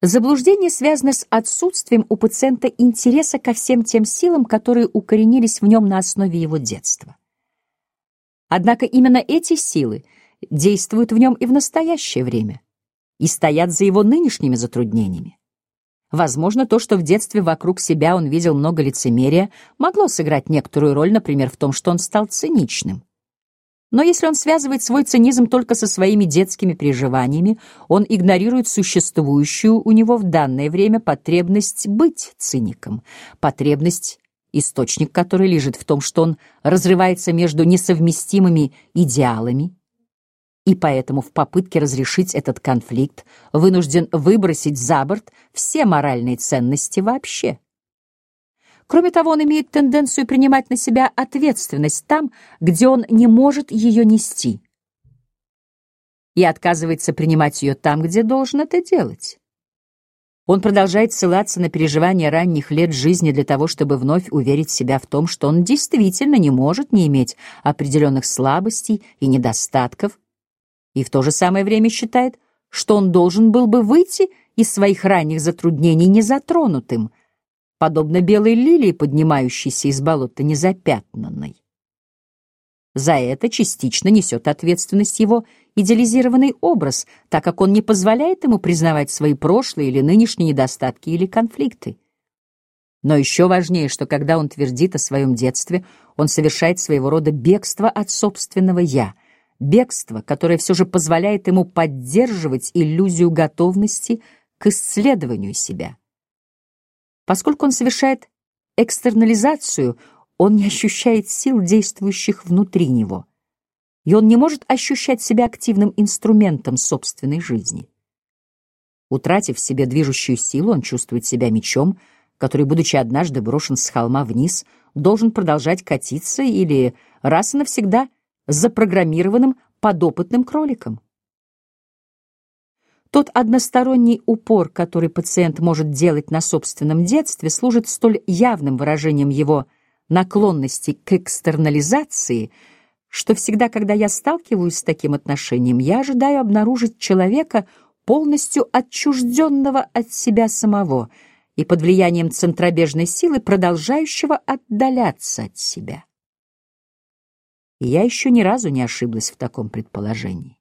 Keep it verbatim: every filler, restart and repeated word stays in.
Заблуждение связано с отсутствием у пациента интереса ко всем тем силам, которые укоренились в нем на основе его детства. Однако именно эти силы действуют в нем и в настоящее время, и стоят за его нынешними затруднениями. Возможно, то, что в детстве вокруг себя он видел много лицемерия, могло сыграть некоторую роль, например, в том, что он стал циничным. Но если он связывает свой цинизм только со своими детскими переживаниями, он игнорирует существующую у него в данное время потребность быть циником, потребность, источник которой лежит в том, что он разрывается между несовместимыми идеалами, и поэтому в попытке разрешить этот конфликт вынужден выбросить за борт все моральные ценности вообще. Кроме того, он имеет тенденцию принимать на себя ответственность там, где он не может ее нести, и отказывается принимать ее там, где должен это делать. Он продолжает ссылаться на переживания ранних лет жизни для того, чтобы вновь уверить себя в том, что он действительно не может не иметь определенных слабостей и недостатков, и в то же самое время считает, что он должен был бы выйти из своих ранних затруднений незатронутым, подобно белой лилии, поднимающейся из болота незапятнанной. За это частично несет ответственность его идеализированный образ, так как он не позволяет ему признавать свои прошлые или нынешние недостатки или конфликты. Но еще важнее, что когда он твердит о своем детстве, он совершает своего рода бегство от собственного «я», бегство, которое все же позволяет ему поддерживать иллюзию готовности к исследованию себя. Поскольку он совершает экстернализацию, он не ощущает сил, действующих внутри него, и он не может ощущать себя активным инструментом собственной жизни. Утратив в себе движущую силу, он чувствует себя мечом, который, будучи однажды брошен с холма вниз, должен продолжать катиться или раз и навсегда запрограммированным подопытным кроликом. Тот односторонний упор, который пациент может делать на собственном детстве, служит столь явным выражением его наклонности к экстернализации, что всегда, когда я сталкиваюсь с таким отношением, я ожидаю обнаружить человека, полностью отчужденного от себя самого и под влиянием центробежной силы, продолжающего отдаляться от себя. И я еще ни разу не ошиблась в таком предположении.